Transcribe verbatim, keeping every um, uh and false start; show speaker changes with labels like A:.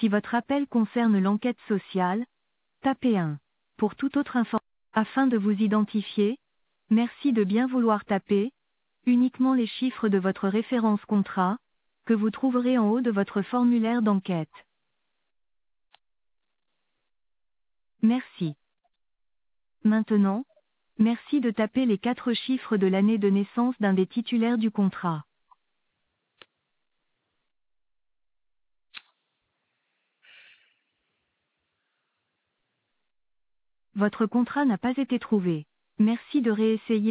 A: Si votre appel concerne l'enquête sociale, tapez un. Pour toute autre information, afin de vous identifier, merci de bien vouloir taper uniquement les chiffres de votre référence contrat, que vous trouverez en haut de votre formulaire d'enquête. Merci. Maintenant, merci de taper les quatre chiffres de l'année de naissance d'un des titulaires du contrat. Votre contrat n'a pas été trouvé. Merci de réessayer.